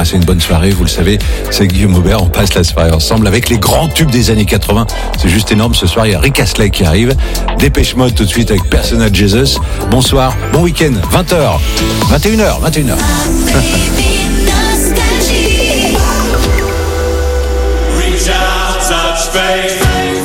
passer une bonne soirée. Vous le savez, c'est Guillaume Aubert. On passe la soirée ensemble avec les grands tubes des années 80. C'est juste énorme. Ce soir, il y a Rick Astley qui arrive. Dépêche Mode tout de suite avec Personal Jesus. Bonsoir, bon week-end, 20h, 21h. Reach out, touch faith.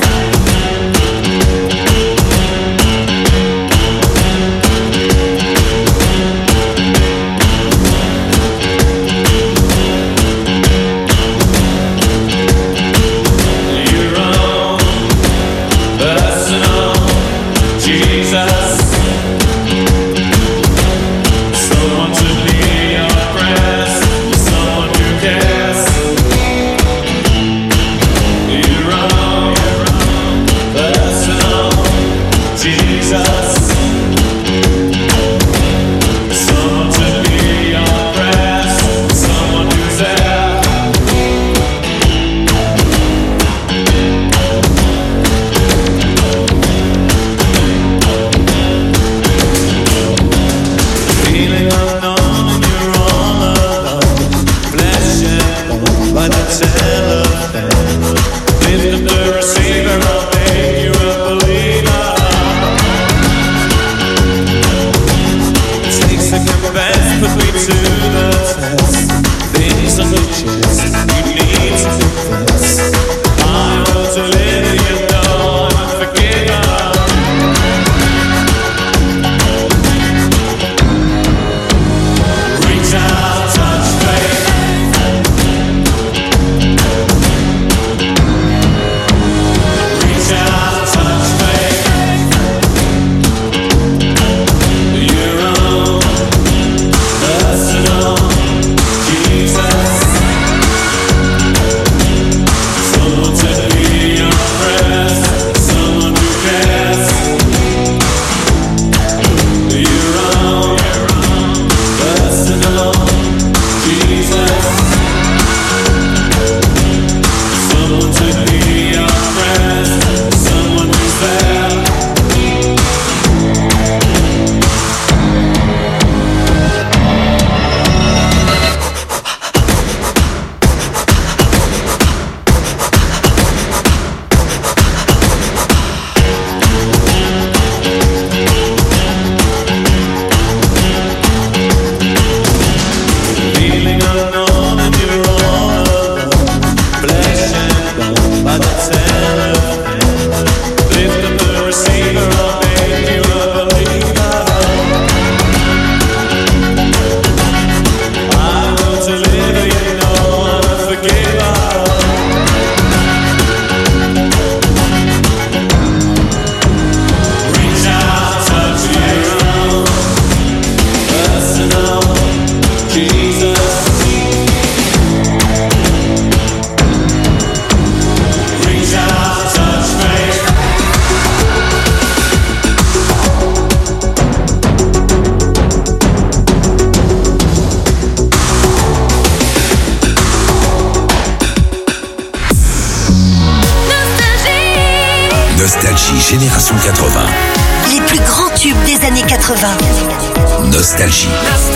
Génération 80. Les plus grands tubes des années 80. Nostalgie.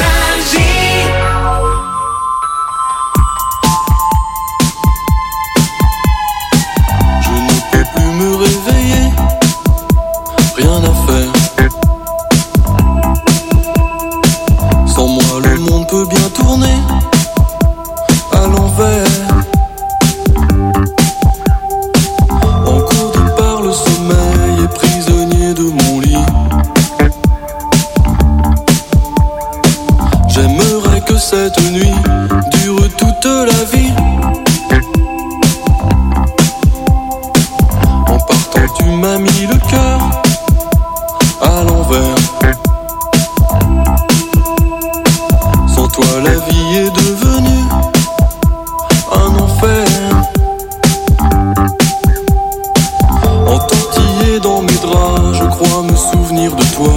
Je ne peux plus me réveiller, rien à faire. Sans moi le monde peut bien tourner à l'envers. Cette nuit dure toute la vie. En partant tu m'as mis le cœur à l'envers. Sans toi la vie est devenue un enfer. Entortillé dans mes draps, je crois me souvenir de toi.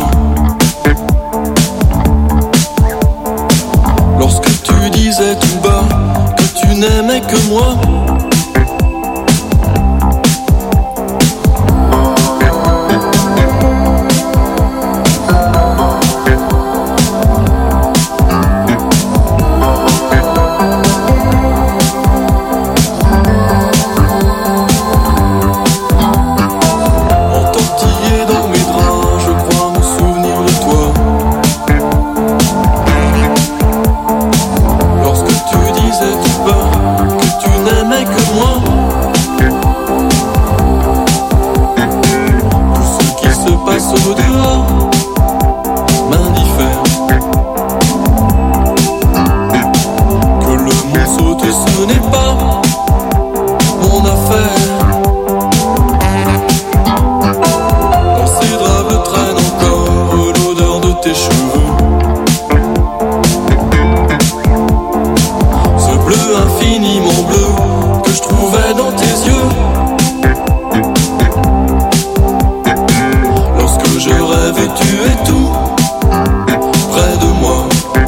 Disais tout bas que tu n'aimais que moi. ce n'est pas mon affaire. Dans ces draps traîne encore l'odeur de tes cheveux. Ce bleu infiniment bleu que je trouvais dans tes yeux. Lorsque je rêve et tu es tout près de moi.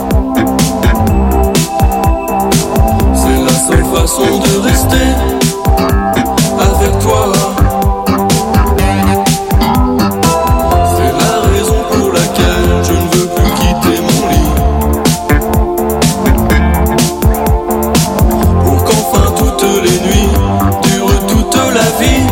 C'est la seule façon de rester avec toi. C'est la raison pour laquelle je ne veux plus quitter mon lit. Pour qu'enfin toutes les nuits durent toute la vie.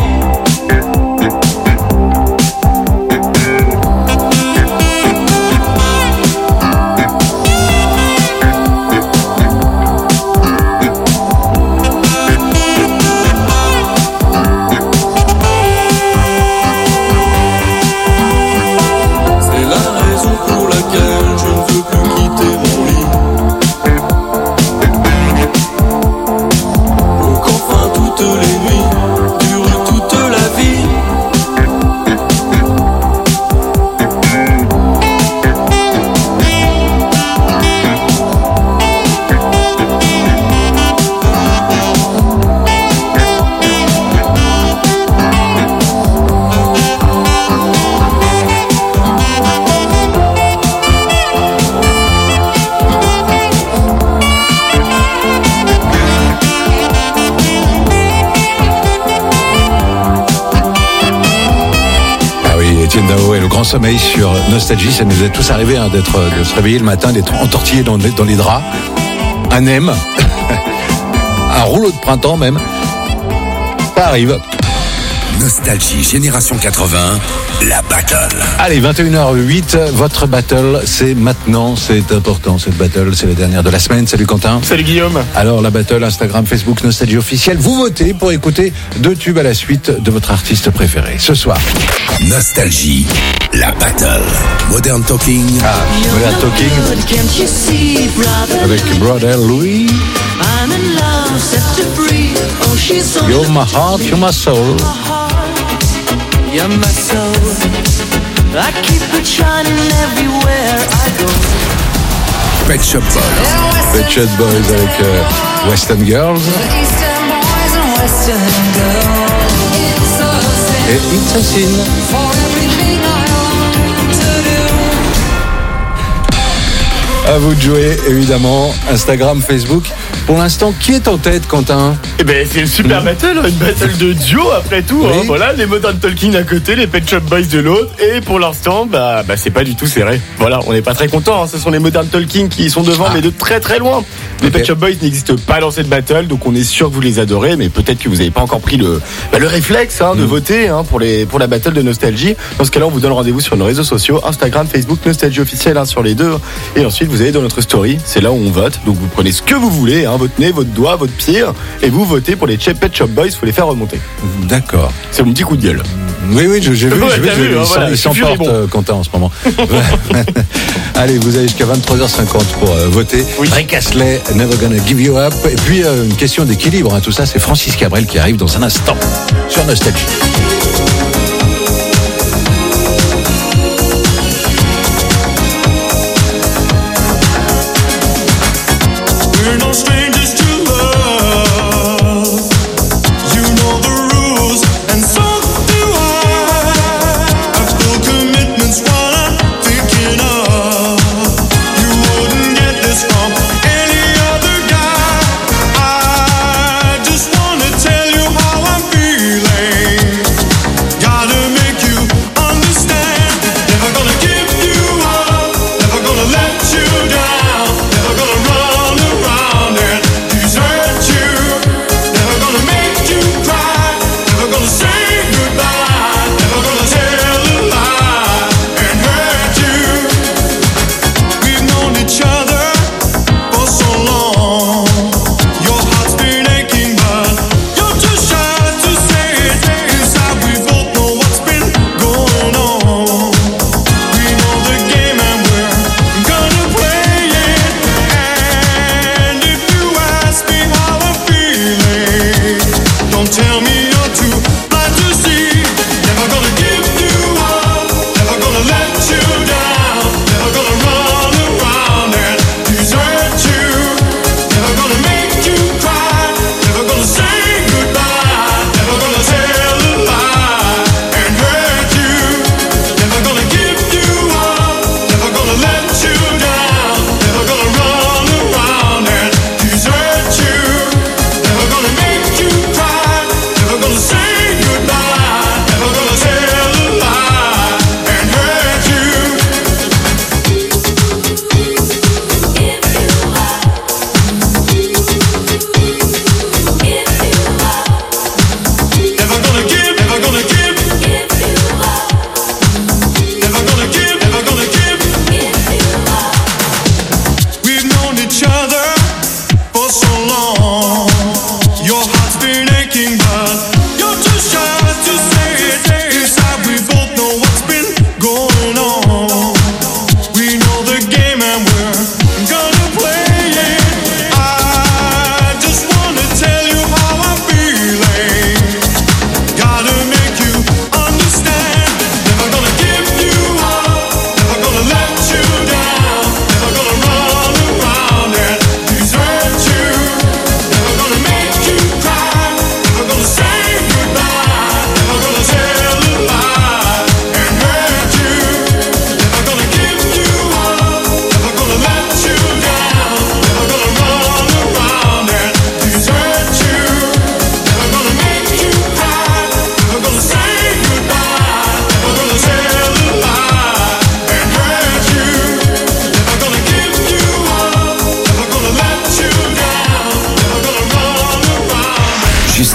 Et le grand sommeil sur Nostalgie, ça nous est tous arrivé de se réveiller le matin, d'être entortillé dans les draps, un M, un rouleau de printemps même, ça arrive. Nostalgie Génération 80, la battle. Allez, 21h08, votre battle, c'est maintenant, c'est important, cette battle, c'est la dernière de la semaine. Salut Quentin. Salut Guillaume. Alors, la battle, Instagram, Facebook, Nostalgie officielle, vous votez pour écouter 2 tubes à la suite de votre artiste préféré. Ce soir. Nostalgie, la battle. Modern Talking. Ah, Modern Talking. Avec Brother Louis. You're my heart, you're my soul. You're my soul. I keep it shining everywhere I go. Pet Shop Boys. Pet Shop Boys avec Western Girls. Eastern boys and Western girls. Et It's a Sin. For everything I want to do. À vous de jouer, évidemment. Instagram, Facebook. Pour l'instant, qui est en tête, Quentin ? Eh ben, c'est une super battle, une battle de duo après tout. Oui. Hein. Voilà, les Modern Talking d'un côté, les Pet Shop Boys de l'autre. Et pour l'instant, bah c'est pas du tout serré. Voilà, on n'est pas très content. Hein. Ce sont les Modern Talking qui sont devant, mais de très très loin. Les Ok. Pet Shop Boys n'existent pas dans cette battle, donc on est sûr que vous les adorez, mais peut-être que vous n'avez pas encore pris le réflexe de voter pour la battle de Nostalgie. Dans ce cas-là, on vous donne rendez-vous sur nos réseaux sociaux, Instagram, Facebook, Nostalgie officielle sur les deux. Et ensuite, vous allez dans notre story, c'est là où on vote. Donc vous prenez ce que vous voulez, votre nez, votre doigt, votre pied, et vous votez pour les Pet Shop Boys. Faut les faire remonter. D'accord. C'est mon petit coup de gueule. Oui, j'ai vu, Ouais, t'as vu, voilà, il je suis s'emporte, furibond. Quentin, en ce moment. Allez, vous avez jusqu'à 23h50 pour voter. Oui. Rick Astley, Never Gonna Give You Up. Et puis, une question d'équilibre, tout ça, c'est Francis Cabrel qui arrive dans un instant sur Nostalgie. We're no strangers to love. You know the rules, and so do I. I've still commitments while I'm thinking of. You wouldn't get this from any other guy. I just wanna tell you how I'm feeling. Gotta make you understand. Never gonna give you up. Never gonna let you down. Never gonna run around and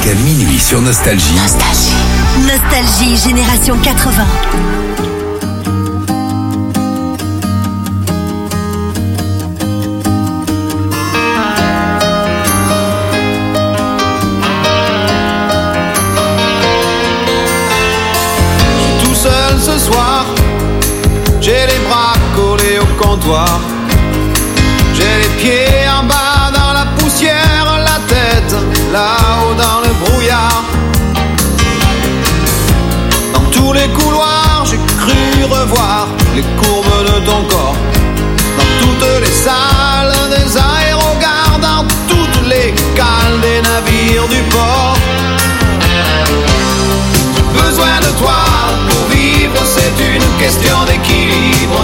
jusqu'à minuit sur Nostalgie. Nostalgie Génération 80. Tout seul ce soir, j'ai les bras collés au comptoir. J'ai les pieds en bas dans la poussière, la tête là-haut dans le brouillard. Dans tous les couloirs, j'ai cru revoir les courbes de ton corps. Dans toutes les salles des aérogares, dans toutes les cales des navires du port. Besoin de toi pour vivre, c'est une question d'équilibre.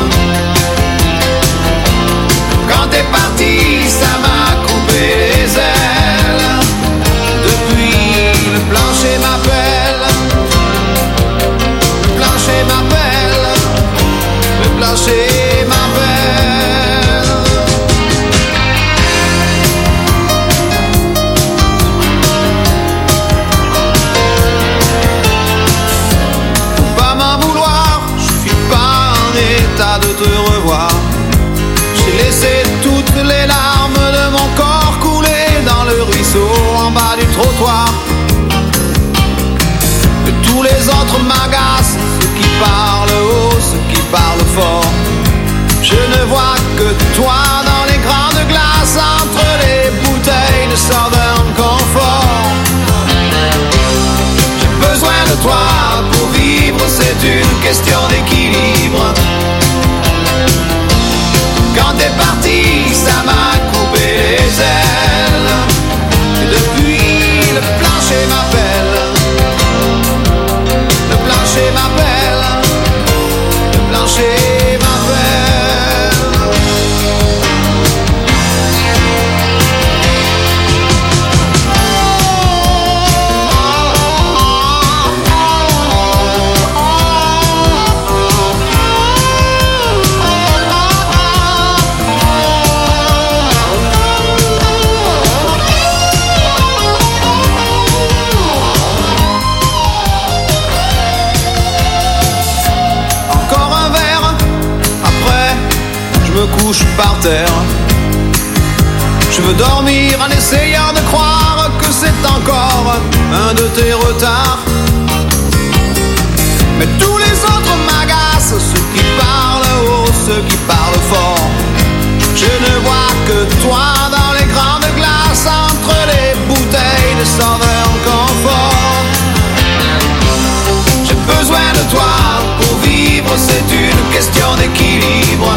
Quand t'es parti, ça m'a coupé les ailes. Depuis, le plancher m'appelle. Le plancher m'appelle. Le plancher m'appelle. Faut pas m'en vouloir, je suis pas en état de te revoir. J'ai laissé toutes les larmes de mon corps couler dans le ruisseau en bas du trottoir. Que tous les autres m'agacent, ceux qui parlent haut, ceux qui parlent fort. Je ne vois que toi dans les grandes glaces entre les bouteilles de Southern Comfort. J'ai besoin de toi pour vivre, c'est une question d'équilibre. Quand t'es parti, ça m'a coupé les ailes. Et depuis, le plancher m'appelle. Le plancher m'appelle. Le plancher m'appelle. Couche par terre. Je veux dormir en essayant de croire que c'est encore un de tes retards. Mais tous les autres m'agacent, ceux qui parlent haut, ceux qui parlent fort. Je ne vois que toi dans les grandes glaces entre les bouteilles de Southern Comfort. J'ai besoin de toi pour vivre, c'est une question d'équilibre.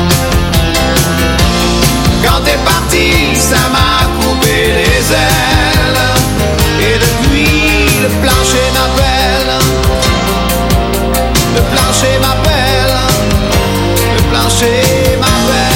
Quand t'es parti, ça m'a coupé les ailes. Et depuis, le plancher m'appelle. Le plancher m'appelle. Le plancher m'appelle.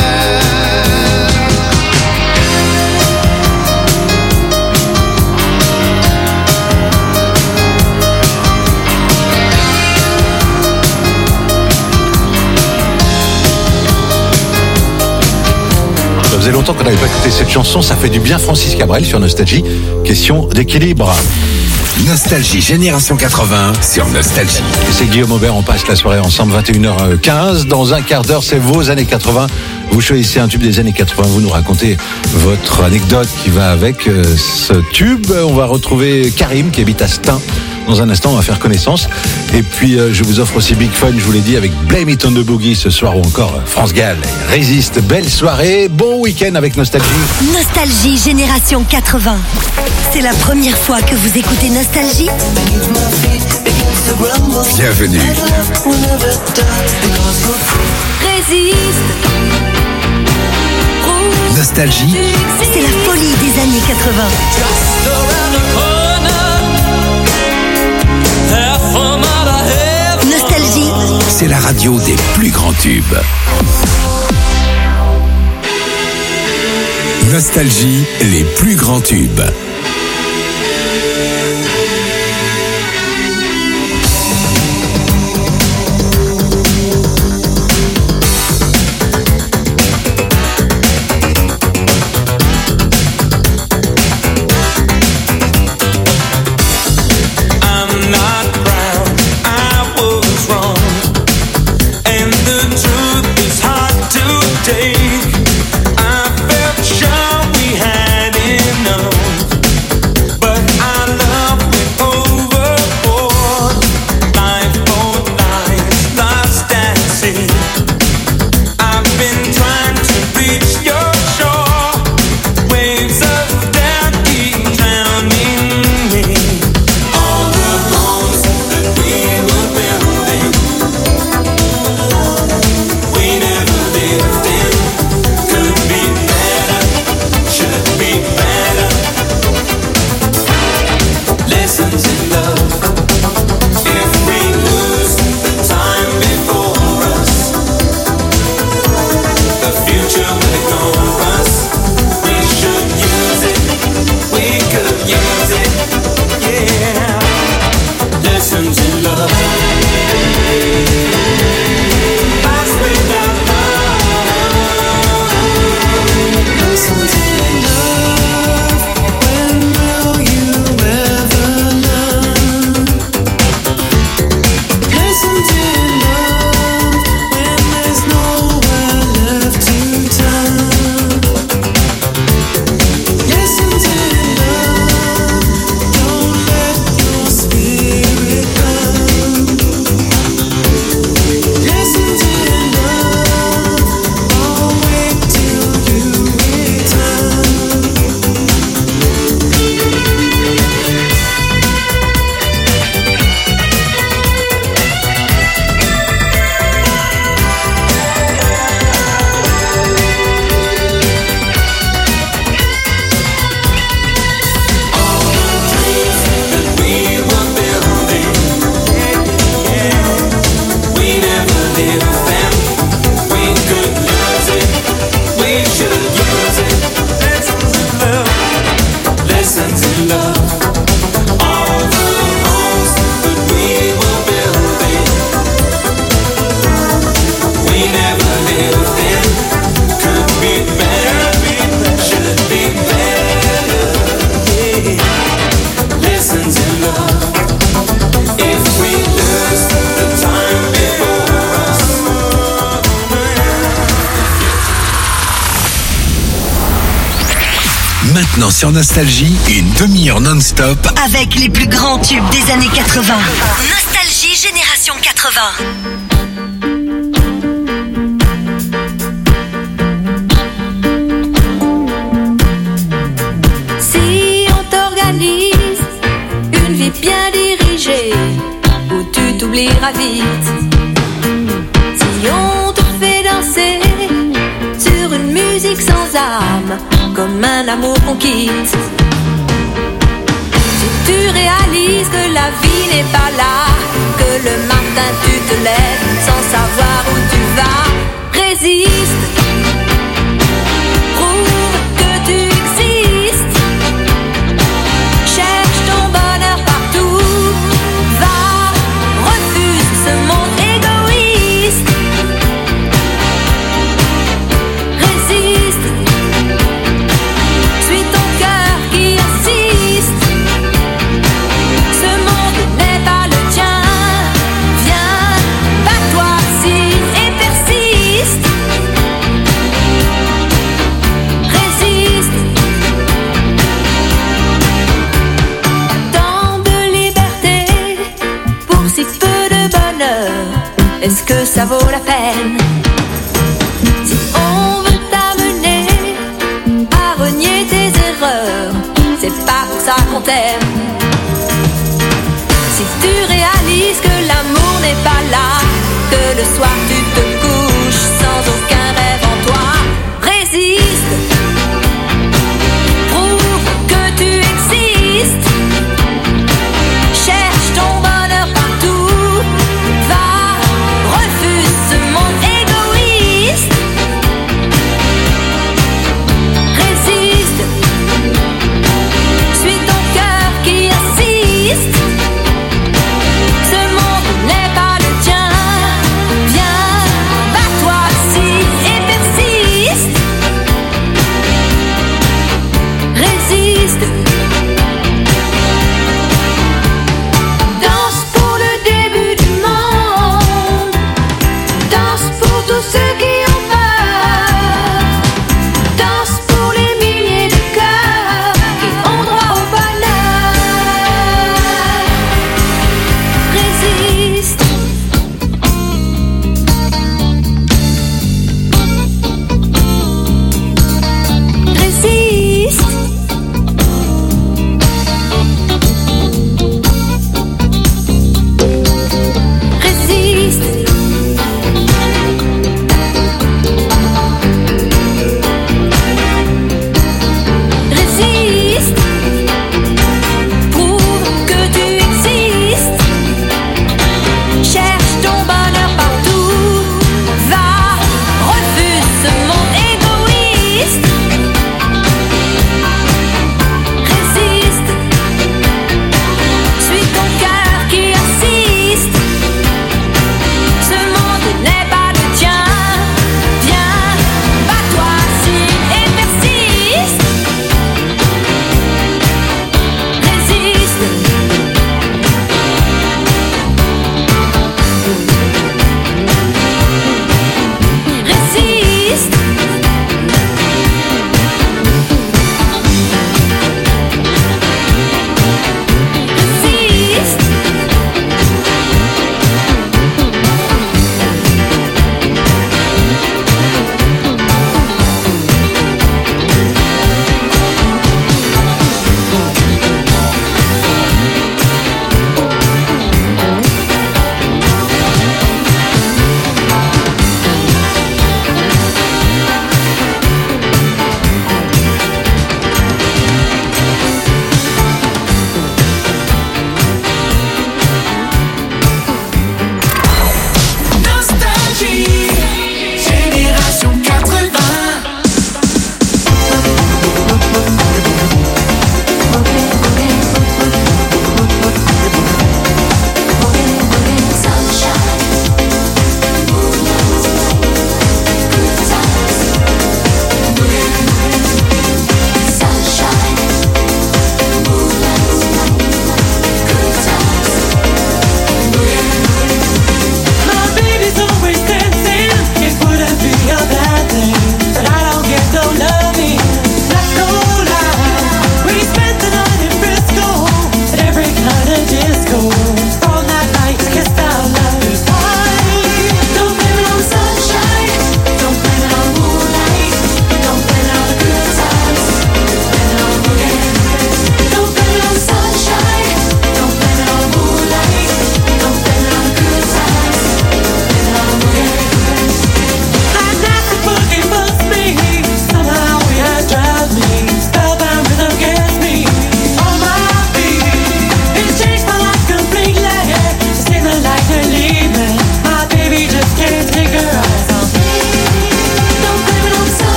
Ça faisait longtemps qu'on n'avait pas écouté cette chanson, ça fait du bien. Francis Cabrel sur Nostalgie, question d'équilibre. Nostalgie Génération 80 sur Nostalgie. Et c'est Guillaume Aubert, on passe la soirée ensemble, 21h15. Dans un quart d'heure, c'est vos années 80. Vous choisissez un tube des années 80, vous nous racontez votre anecdote qui va avec ce tube. On va retrouver Karim qui habite à Stein. Dans un instant, on va faire connaissance. Et puis, je vous offre aussi Big Fun, je vous l'ai dit, avec Blame It on the Boogie ce soir ou encore France Gall. Résiste, belle soirée, bon week-end avec Nostalgie. Nostalgie Génération 80. C'est la première fois que vous écoutez Nostalgie? Bienvenue. Résiste. Nostalgie, C'est la folie des années 80. Nostalgie, c'est la radio des plus grands tubes. Nostalgie, les plus grands tubes. and the truth is hard to take. I felt sure we had enough, but our love went overboard. Life for life, lost at sea. I've been trying to reach your shore. Waves of doubt keep drowning me. All the homes that we were building, we never lived in. Could be better, should be better. Lessons in love. If we lose the time before us, the future will ignore us. We should use it, we could use it, yeah. Lessons in love. Lost without love. Lessons in love. When will you ever learn? Lessons in love. When there's nowhere left to turn. Lessons in love. Don't let your spirit burn. Lessons in love. I'll wait till you return. All the dreams that we were building, we never lived them. We could use it, we should use it. Lessons in love, lessons in love. All the homes that we were building, we never lived in. Could be better, should be better. Yeah. Lessons in love. If we lose the time before us. Maintenant sur Nostalgie, une demi-heure non-stop Avec les plus grands tubes des années 80. Nostalgie Génération 80. Si on t'organise une vie bien dirigée, où tu t'oublieras vite. Si on te fait danser sur une musique sans âme, comme un amour qu'on quitte. Si tu réalises que la vie n'est pas là, que le matin tu te lèves sans savoir où tu vas, résiste. Prouve que tu existes. Cherche ton bonheur partout. Va, refuse ce monde égoïste. Résiste. Suis ton cœur qui insiste. Ce monde n'est pas le tien. Viens, bats-toi, signe et persiste. Résiste. Tant de liberté pour si peu de bonheur. Est-ce que ça vaut la peine? Si on veut t'amener à renier tes erreurs, c'est pas pour ça qu'on t'aime. Si tu réalises que l'amour n'est pas là, que le soir tu te couches sans aucun rêve en toi, résiste. Prouve que tu existes. Cherche ton bonheur partout. Va, refuse ce monde égoïste. Résiste. Suis ton cœur qui insiste. Ce monde n'est pas le tien. Viens,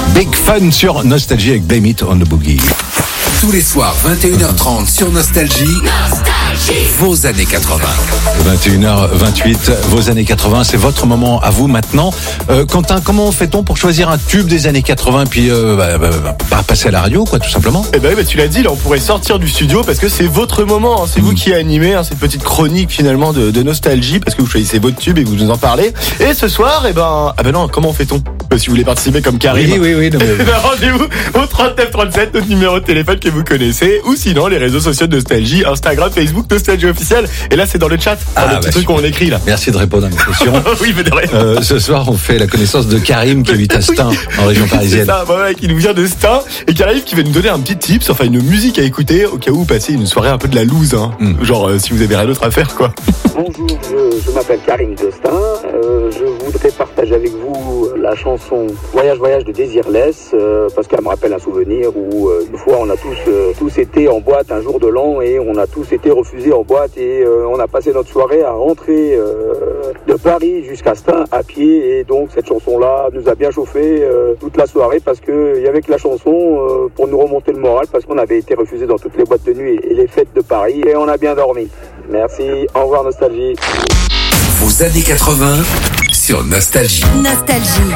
Big Fun sur Nostalgie avec Blame It on the Boogie. Tous les soirs, 21h30 sur Nostalgie. Vos années 80. 21h28, vos années 80, c'est votre moment à vous maintenant. Quentin, comment fait-on pour choisir un tube des années 80 puis passer à la radio, quoi, tout simplement? Eh ben, tu l'as dit, là on pourrait sortir du studio parce que c'est votre moment, hein, c'est vous qui animez cette petite chronique finalement de nostalgie parce que vous choisissez votre tube et vous nous en parlez. Et ce soir, non, comment fait-on? Si vous voulez participer comme Karim, oui, non, mais... rendez-vous au 3937, notre numéro de téléphone que vous connaissez, ou sinon les réseaux sociaux de Nostalgie, Instagram, Facebook, Nostalgie officiel. Et là c'est dans le chat, le petit truc qu'on écrit là. Merci de répondre à mes questions. Oui, mais de rien. Ce soir, on fait la connaissance de Karim qui habite à Stein, en région parisienne. C'est ça, voilà, qui nous vient de Stein et qui arrive, qui va nous donner un petit tips, enfin une musique à écouter au cas où vous passez une soirée un peu de la loose, hein. Genre si vous avez rien d'autre à faire, quoi. Bonjour, je m'appelle Karim de Stein. Je voudrais partager avec vous la chanson Voyage, voyage de Désirless, parce qu'elle me rappelle un souvenir où une fois on a tous été en boîte un jour de l'an et on a tous été refusés en boîte et on a passé notre soirée à rentrer de Paris jusqu'à Stein à pied et donc cette chanson-là nous a bien chauffé toute la soirée parce qu'il y avait que la chanson pour nous remonter le moral parce qu'on avait été refusés dans toutes les boîtes de nuit et les fêtes de Paris et on a bien dormi. Merci, au revoir Nostalgie. Vos années 80 sur Nostalgie. Nostalgie.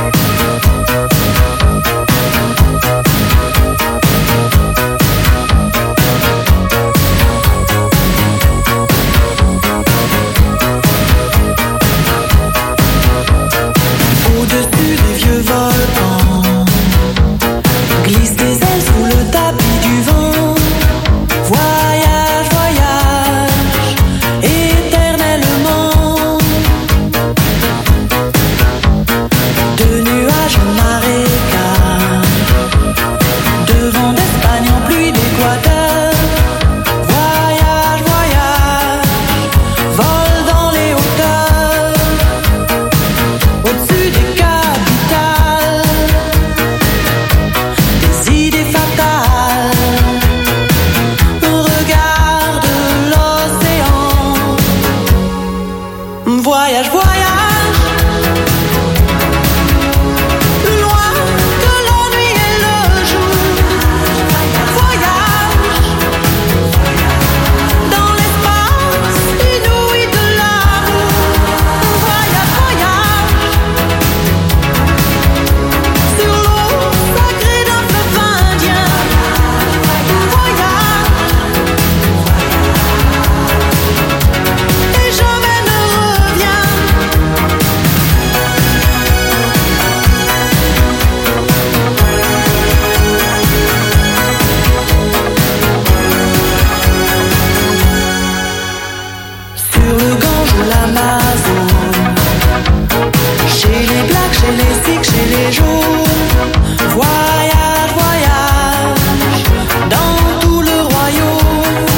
Au-dessus des vieux volcans, glisse des ailes sous le tapis du vent. Voyage, voyage, éternellement. De nuages en marécage, de vent d'Espagne en pluie d'Équateur. Voyage, voyage, vol dans les hauteurs. Au-dessus des capitales, des idées fatales. Regarde l'océan. Voyage, voyage, plus loin que la nuit et le jour. Voyage, dans l'espace inouï de l'amour. Voyage, voyage, sur l'eau sacrée d'un fleuve indien. Voyage, et jamais ne reviens. Sur le Gange ou l'Amazone, chez les Blacks, chez les Sikhs, chez les Jaunes. Voyage, voyage, dans tout le royaume.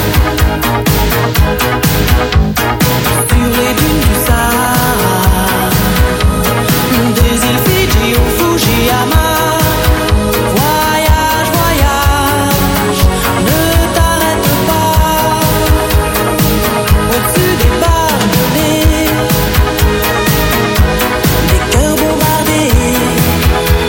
Sur les dunes du Sahara, des îles Fidji au Fujiyama. Voyage, voyage, ne t'arrête pas. Au-dessus des barbelés, des cœurs bombardés.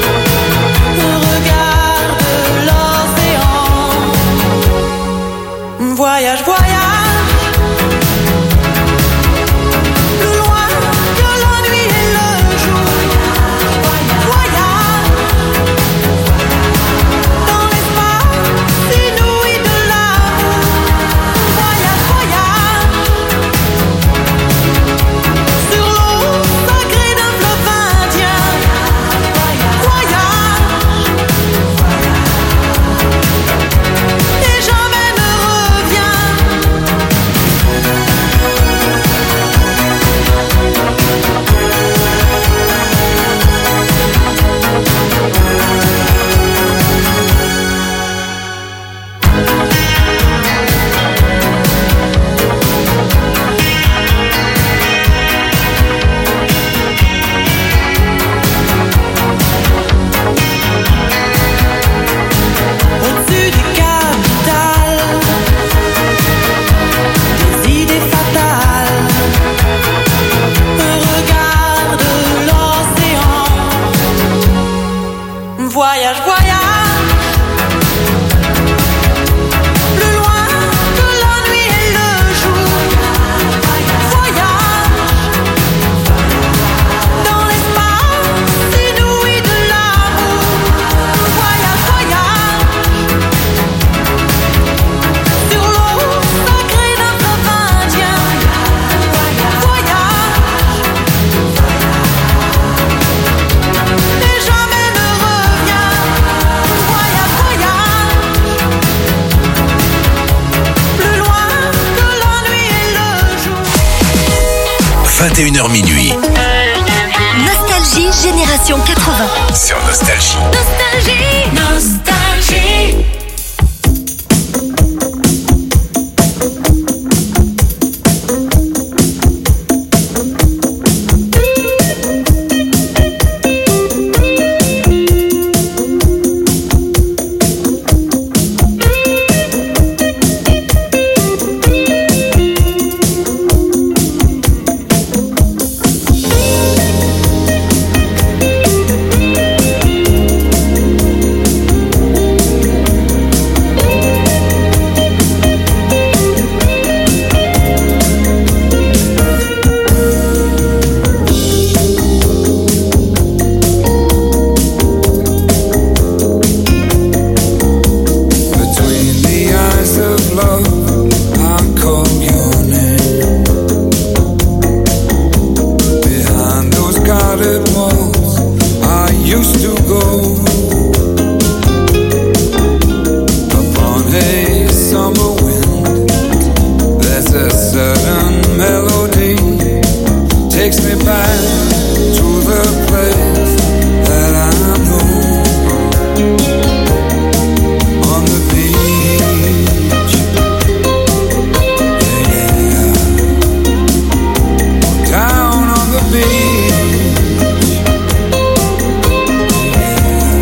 Voyage, voyage, plus loin que la nuit et le jour. Voyage, dans l'espace inouï de l'amour. Voyage, voyage, sur l'eau sacrée d'un fleuve indien. Voyage, et jamais ne revient. Voyage, voyage, plus loin que la nuit et le jour. 21h minuit Nostalgie Génération 80. sur Nostalgie. Nostalgie. Nostalgie. Between the eyes of love, I call your name. Behind those guarded walls, I used to go. Upon a summer wind, there's a certain melody takes me back to the place that I know. On the beach, yeah. Down on the beach, yeah.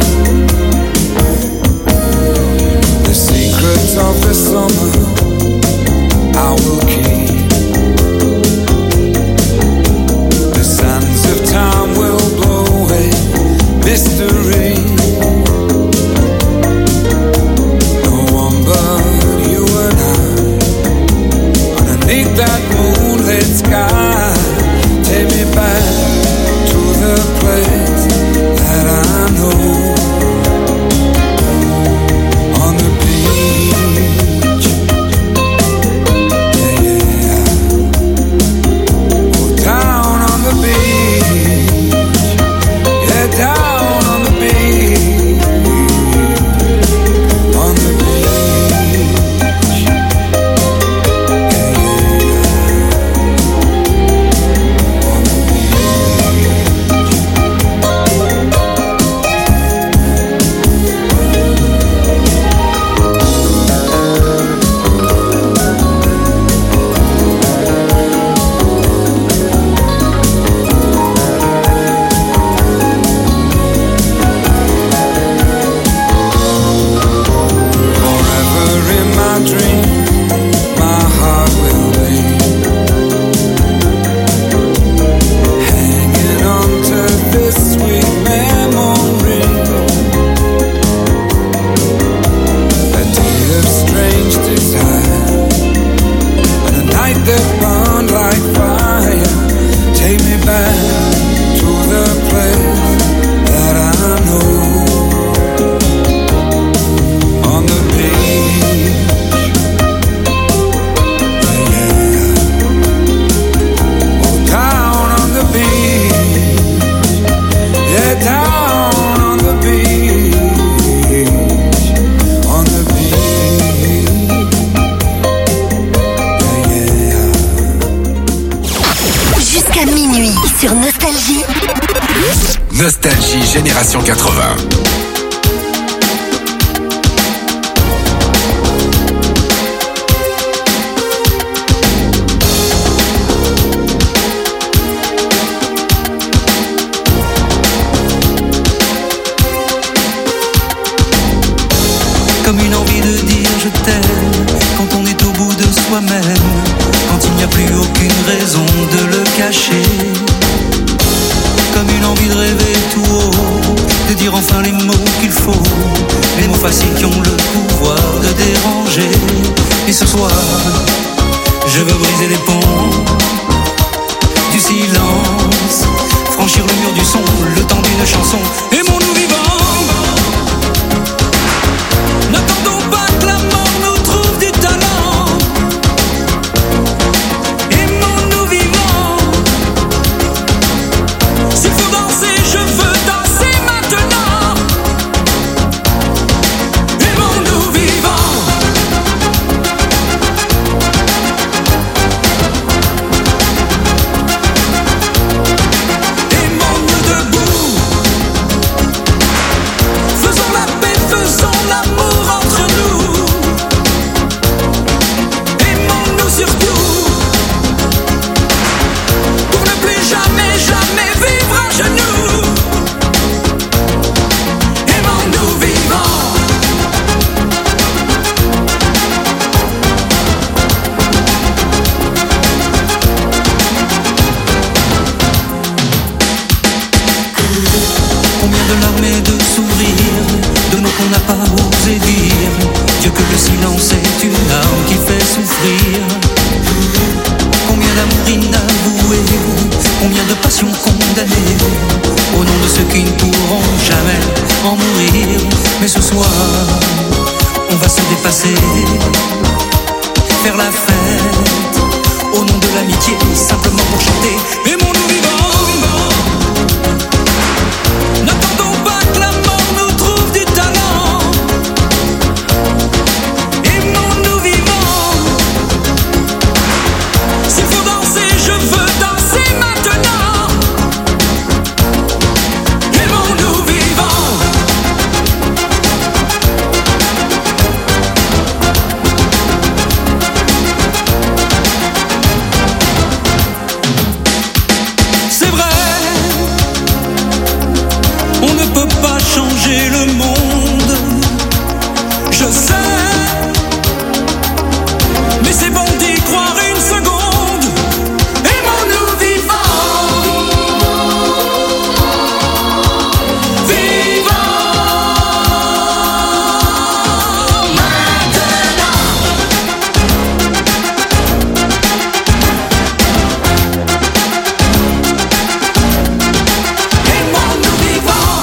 The secrets of the summer I will keep. The sands of time will blow away mystery. No one but you and I, underneath that moonlit sky. Take me back to the place that I know. On the beach, yeah, yeah. Oh, down on the beach, yeah, down on the beach. On the beach, yeah, yeah. On the Forever in my dream, my heart will be hanging on to this sweet memory. A day of strange desire, and a night that burned like fire. Take me back to the place that I know. On the beach, yeah, yeah. Oh, down on the beach, yeah, down on the beach. On the beach, yeah, yeah. Jusqu'à minuit sur Nostalgie. Nostalgie Génération 80. Comme une envie de dire je t'aime quand on est au bout de soi-même, quand il n'y a plus aucune raison de le cacher. Comme une envie de rêver tout haut de dire enfin les mots qu'il faut, les mots faciles qui ont le pouvoir de déranger. Et ce soir, je veux briser les ponts du silence, franchir le mur du son, le temps d'une chanson. Aimons-nous vivants, n'attendons pas que la mort nous trouve du talent. Aimons-nous vivants, s'il faut danser, je veux danser maintenant. Aimons-nous vivants. Aimons-nous debout, faisons la paix, faisons l'amour entre nous. Aimons-nous surtout, pour ne plus jamais, jamais vivre à genoux. Aimons-nous vivants. Combien de larmes et de sourires, de mots qu'on n'a pas osé dire. Dieu que le silence est une arme qui fait souffrir. Combien d'amour inavoué, combien de passions condamnées, au nom de ceux qui ne pourront jamais en mourir. Mais ce soir, on va se dépasser, faire la fête, au nom de l'amitié, simplement pour chanter. Aimons-nous vivants. N'attendons pas que la mort nous trouve du talent. Aimons-nous vivants, s'il faut danser, je veux danser maintenant. Aimons-nous vivants. C'est vrai, on ne peut pas changer le monde, je sais, mais c'est bon d'y croire une seconde. Aimons-nous vivants, vivants maintenant. Aimons-nous vivants,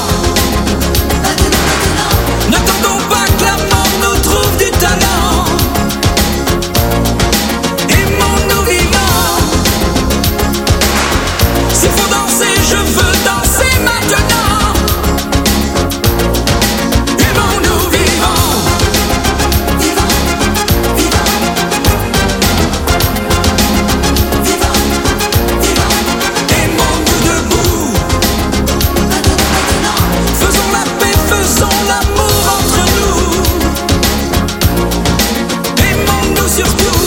n'attendons pas que la mort nous trouve du talent. Aimons-nous vivants, s'il faut danser, je veux danser maintenant. Aimons-nous vivants, vivants, vivants, vivants, vivants. Aimons-nous debout, faisons la paix, faisons l'amour entre nous. Aimons-nous surtout,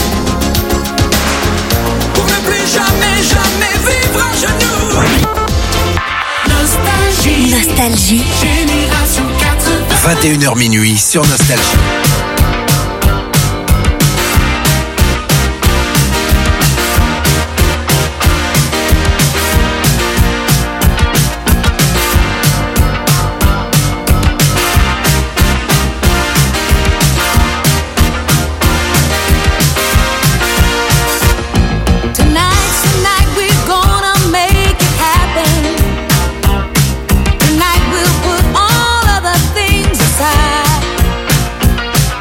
pour ne plus jamais, jamais vivre à genoux. Nostalgie, Nostalgie. Génération 80. 21h minuit sur Nostalgie. Tonight's the night we're gonna make it happen. Tonight we'll put all other things aside.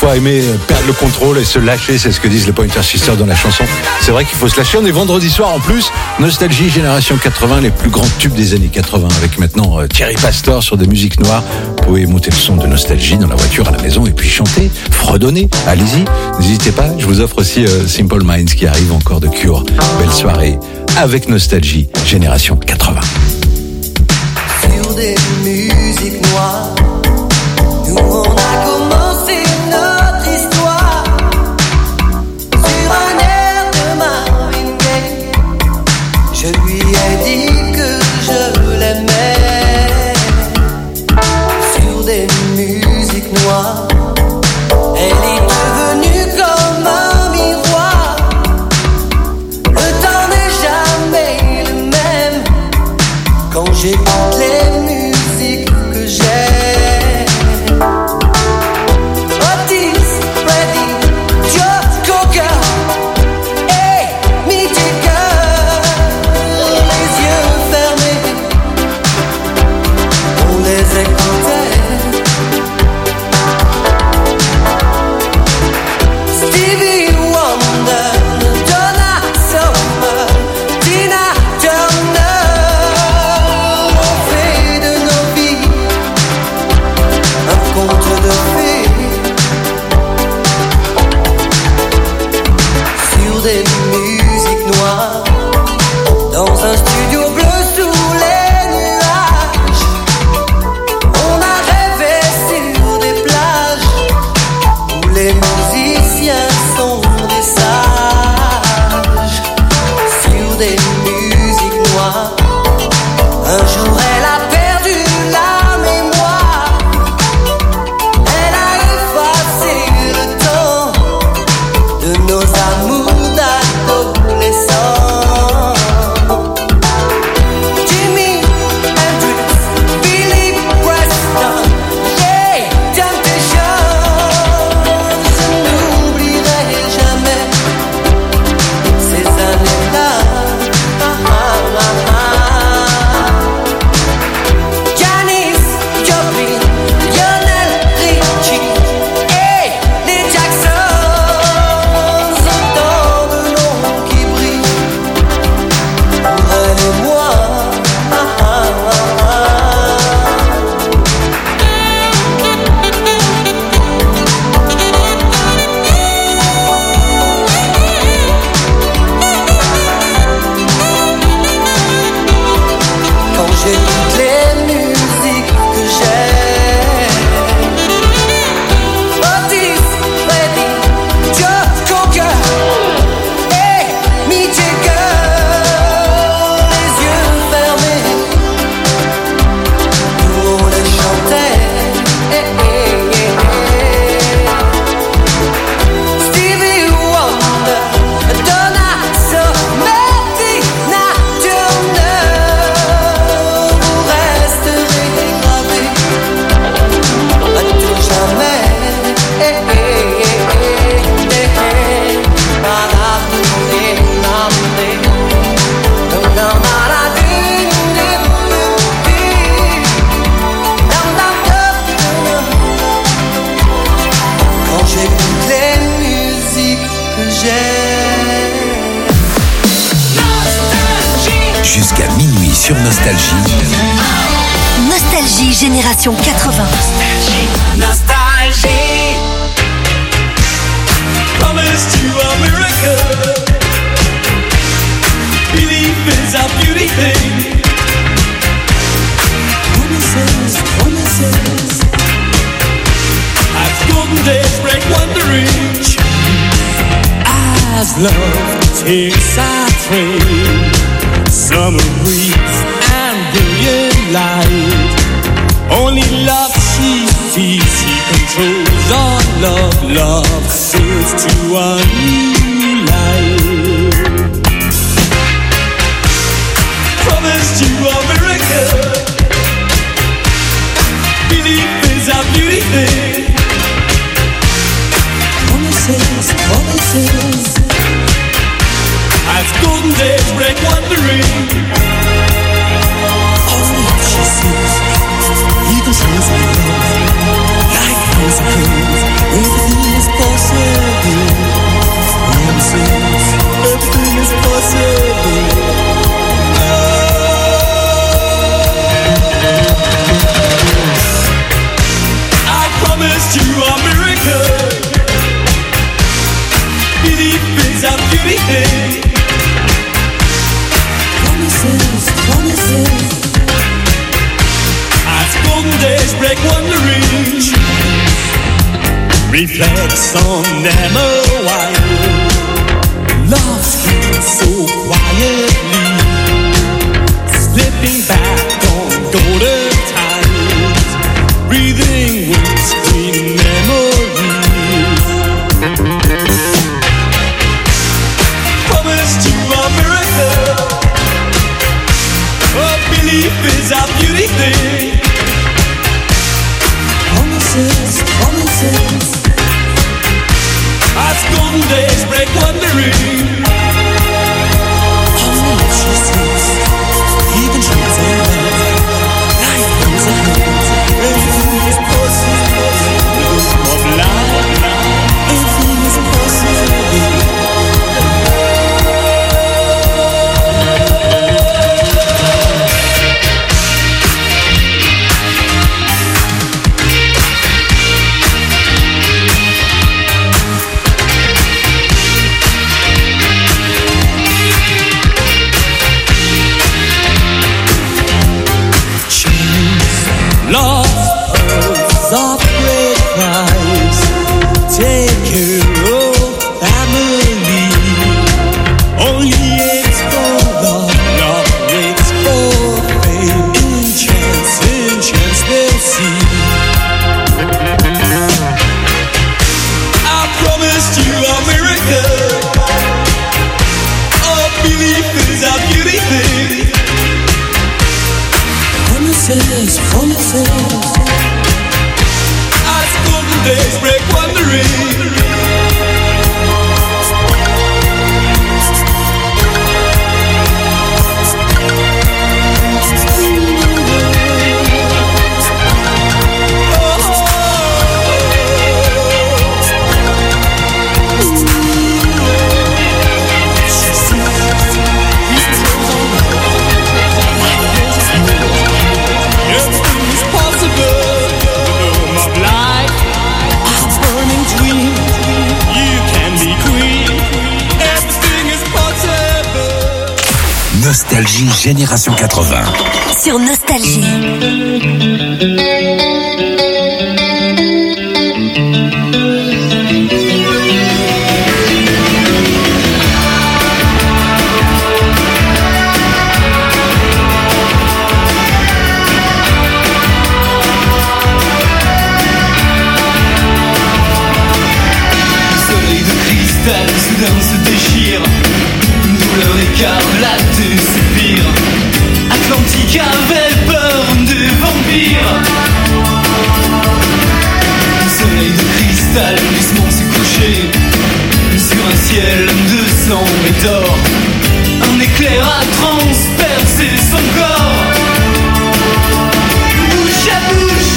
parfois aimer perdre le contrôle et se lâcher, c'est ce que disent les Pointer Sisters dans la chanson. C'est vrai qu'il faut se lâcher. On est vendredi soir en plus. Nostalgie Génération 80, les plus grands tubes des années 80, avec maintenant Thierry Pastor sur des musiques noires. Vous pouvez monter le son de Nostalgie dans la voiture, à la maison, et puis chanter, fredonner. Allez-y, n'hésitez pas. Je vous offre aussi Simple Minds qui arrive encore de Cure. Belle soirée avec Nostalgie Génération 80. Sur des musiques noires, nous on a commencé notre histoire sur un air de Marvin Gaye. Je lui ai dit que je l'aimais. Sur des musiques noires, elle est devenue comme un miroir. Le temps n'est jamais le même quand j'écoute les musiques que j'aime. Otis, Freddie, Joe Cocker et Mick Jagger, les yeux fermés, on les écoutait. Stevie Wonder, Donna Summer, Tina Turner, on fait de nos vies un conte de fées. Sur des musiques noires, dans un studio bleu sous les nuages, on a rêvé sur des plages où les musiciens sont des sages. Sur des musiques noires, un jour elle a perdu la mémoire. Elle a effacé le temps de nos amours d'adolescents. Jimi Hendrix, Billy Preston, yeah, Temptation. Je n'oublierai jamais ces années-là. Janis Joplin, Lionel Richie et les Jacksons, autant de noms qui brillent pour elle et moi. Quand j'écoute les musiques que j'aime, Otis, Freddie, Joe Cocker et Mick Jagger, les yeux fermés, nous on les chantait. Stevie Wonder, Donna Summer, Tina Turner, vous resterez gravés à tout jamais. Quand j'écoute les musiques que j'aime. Jusqu'à minuit sur Nostalgie. Nostalgie Génération 80. Nostalgie. Promised you a miracle. Belief is a beauty thing. Promises, promises. As golden days break one reach. As love takes our train. Summer breeze and brilliant light. Only love she sees, he controls all love. Love sails to a new life. Promised you a miracle. Belief is a beauty thing. Promises, promises. As golden days break wandering. reflects on them a while. Love sleeps so quietly, slipping back on golden times, breathing windscreen memories. Promised you a miracle, a belief is a beauty thing. Promises, promises, as golden days break wondering. How much she sees, even dreams of love. Life comes ahead, everything is possible. Rhythm of life, everything is possible. Lost earths of great price, take care of family. Only it's for love, love waits for fame. In chance they'll see. I promised you a miracle, a belief is a beauty thing. Promises, promises, as golden days break wondering. Everything's possible. The dome of light, a burning dream. You can be queen. Everything is possible. Nostalgie Génération 80. Sur Nostalgie. Soleil de cristal, soudain se déchire. Une douleur écarlate soupire. Atlantique avait peur des vampires. Soleil de cristal, doucement s'est couché sur un ciel de sang et d'or. Un éclair a transpercé son corps. Bouche à bouche,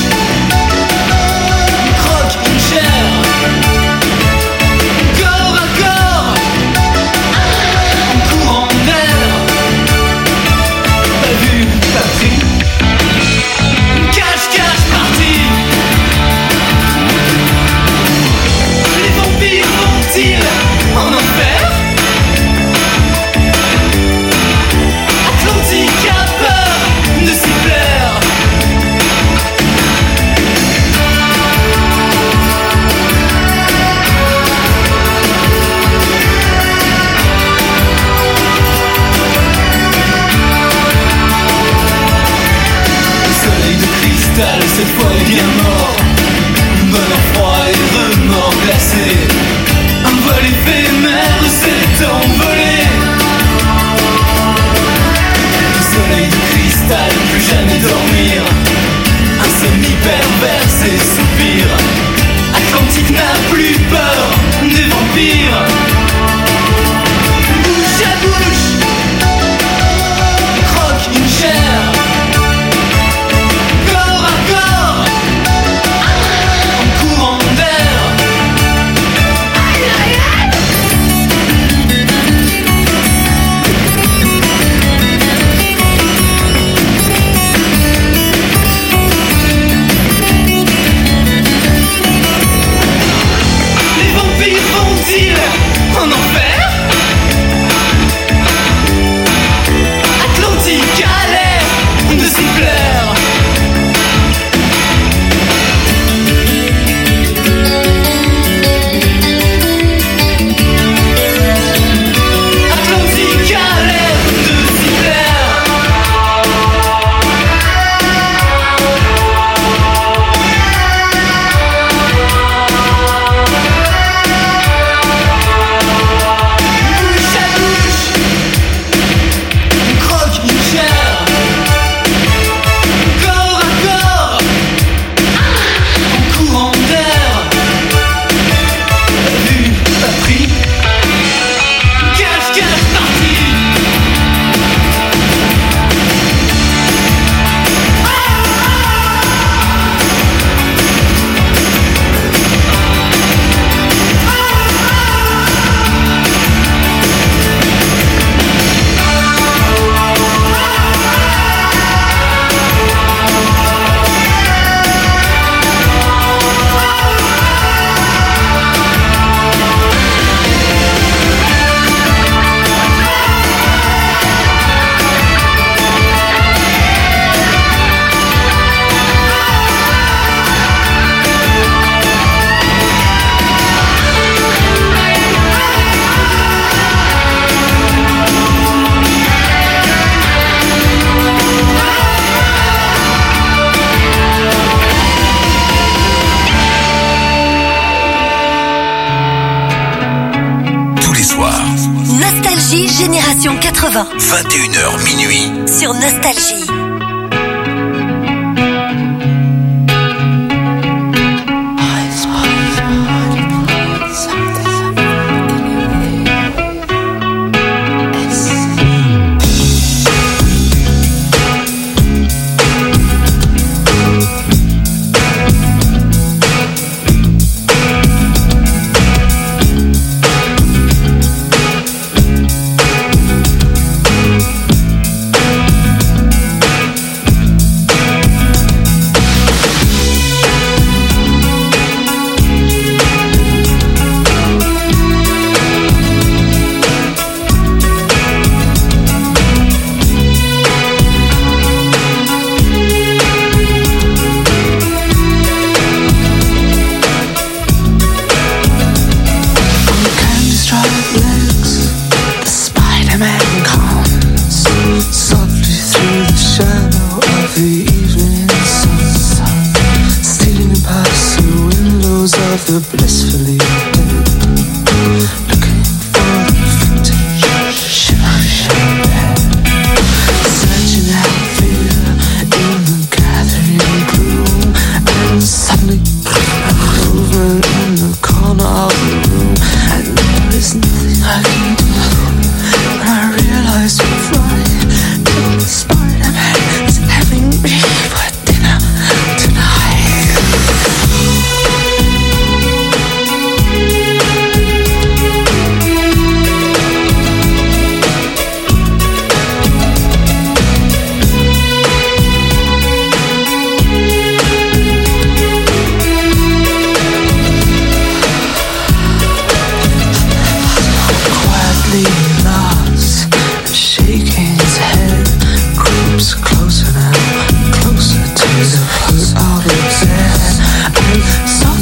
croque une chair. Corps à corps, en courant d'air. Pas vu, pas pris. Cache, cache, parti. Les vampires vont-ils en enfer? Atlantique a peur de s'y plaire. Soleil de cristal, cette fois est bien mort. Bonheur froid et remords glacés. Un vol éphémère s'est envolé. Soleil de cristal, plus jamais dormir. Insomnie perverse et soupir. Atlantique n'a plus peur des vampires. Bouche à bouche, croque une chair. Corps à corps, en courant d'air. Les vampires vont-ils Génération 80. 21h minuit. Sur Nostalgie.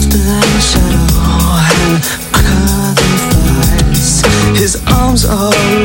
His arms are